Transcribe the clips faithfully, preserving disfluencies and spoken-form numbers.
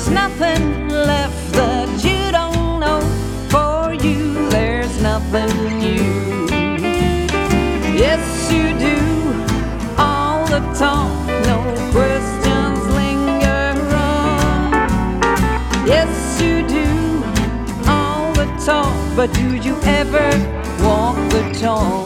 There's nothing left that you don't know. For you, there's nothing new. Yes, you do. All the talk, no questions linger on. Yes, you do. All the talk, but do you ever walk the talk?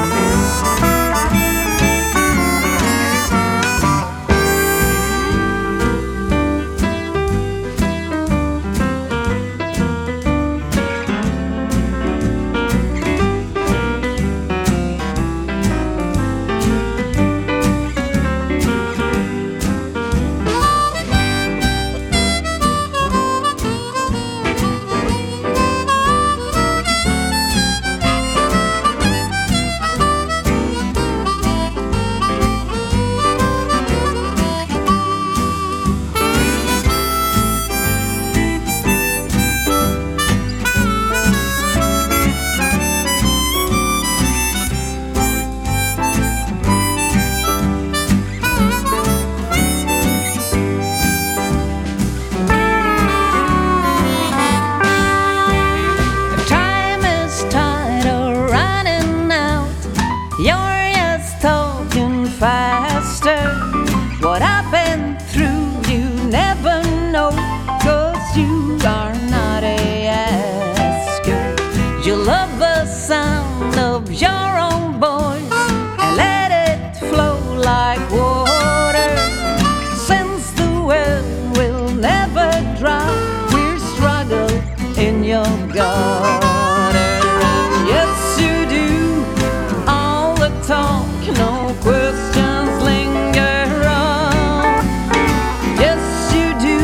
You're just talking faster. What I've been through, you never know, 'cause you are not a asker. You love the sound of your own voice and let it flow like water. Since the well will never dry, we'll struggle in your gutter. And yes, you do. Talk, no questions linger on. Yes, you do.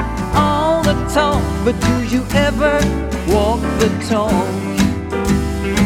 All the talk, but do you ever walk the talk?